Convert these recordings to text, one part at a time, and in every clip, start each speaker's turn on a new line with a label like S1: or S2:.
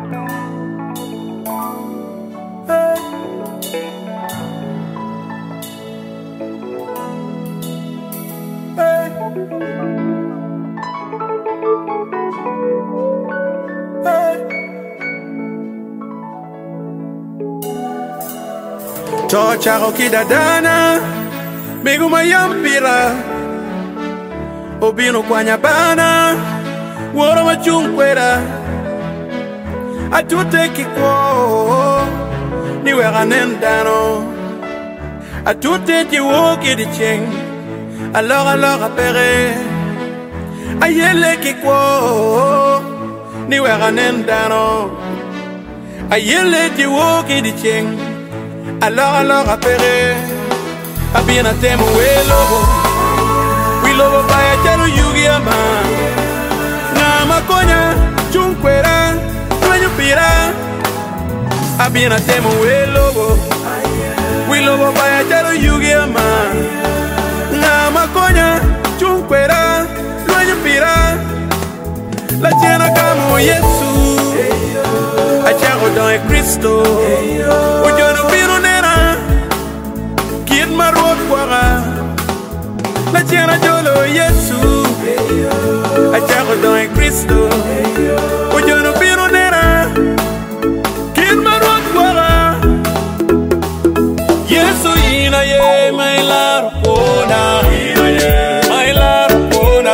S1: Chocha kidadana Miguma yampira Obino kwa nyabana Woro machunkwera Atute kikwo Niwe ganendano Atute jiwoki di ching Alors apere Ayele kikwo Niwe ganendano Ayele jiwoki di ching Alors apere Abina temo we lobo baya chalo yugi ama Na makonya chunkwera Tuenyo pira Abina temo we lobo baya chalo yugi ama Na makonya chunkwera Tuenyo pira La chena kamo Yesu Achago don Cristo Ujono piro nera Kid marot kwara La chena jolo Yesu Achago don Cristo Ujono piro nera Kid marot kwara Yesu ina ye maila pona Maila pona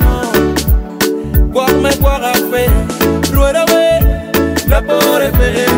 S2: La pobre